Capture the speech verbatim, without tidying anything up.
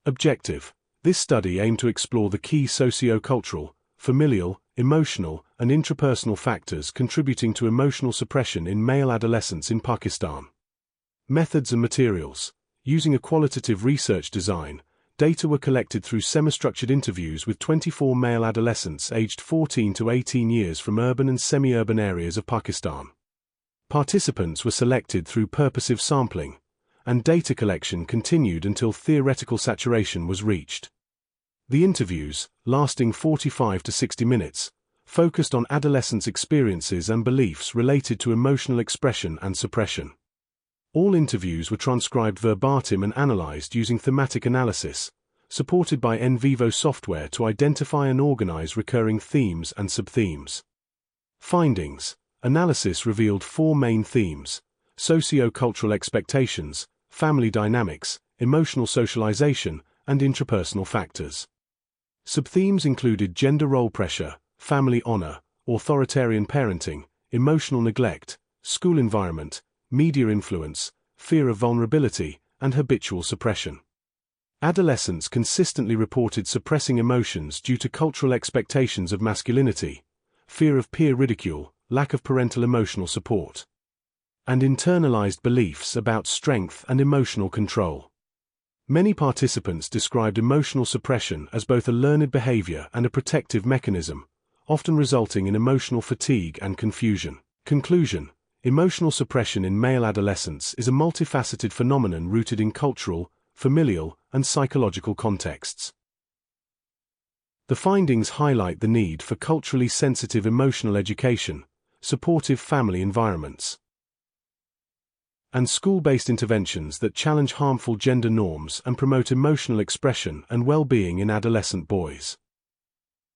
Objective. This study aimed to explore the key socio-cultural, familial, emotional, and intrapersonal factors contributing to emotional suppression in male adolescents in Pakistan. Methods and materials. Using a qualitative research design, data were collected through semi-structured interviews with twenty-four male adolescents aged fourteen to eighteen years from urban and semi-urban areas of Pakistan. Participants were selected through purposive sampling, and data collection continued until theoretical saturation was reached. The interviews, lasting forty-five to sixty minutes, focused on adolescents' experiences and beliefs related to emotional expression and suppression. All interviews were transcribed verbatim and analyzed using thematic analysis, supported by NVivo software to identify and organize recurring themes and subthemes. Findings. Analysis revealed four main themes: socio-cultural expectations, family dynamics, emotional socialization, and intrapersonal factors. Subthemes included gender role pressure, family honor, authoritarian parenting, emotional neglect, school environment, media influence, fear of vulnerability, and habitual suppression. Adolescents consistently reported suppressing emotions due to cultural expectations of masculinity, fear of peer ridicule, lack of parental emotional support, and internalized beliefs about strength and emotional control. Many participants described emotional suppression as both a learned behavior and a protective mechanism, often resulting in emotional fatigue and confusion. Conclusion. Emotional suppression in male adolescents is a multifaceted phenomenon rooted in cultural, familial, and psychological contexts. The findings highlight the need for culturally sensitive emotional education, supportive family environments, and school-based interventions that challenge harmful gender norms and promote emotional expression and well-being in adolescent boys.